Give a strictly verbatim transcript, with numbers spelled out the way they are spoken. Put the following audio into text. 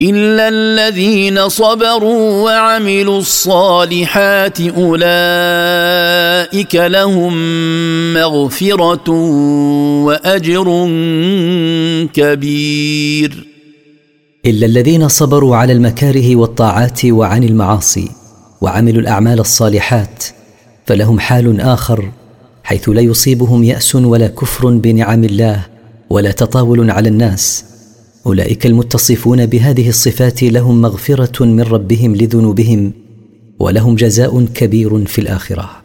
إلا الذين صبروا وعملوا الصالحات أولئك لهم مغفرة وأجر كبير. إلا الذين صبروا على المكاره والطاعات وعن المعاصي وعملوا الأعمال الصالحات فلهم حال آخر، حيث لا يصيبهم يأس ولا كفر بنعم الله ولا تطاول على الناس. أولئك المتصفون بهذه الصفات لهم مغفرة من ربهم لذنوبهم ولهم جزاء كبير في الآخرة.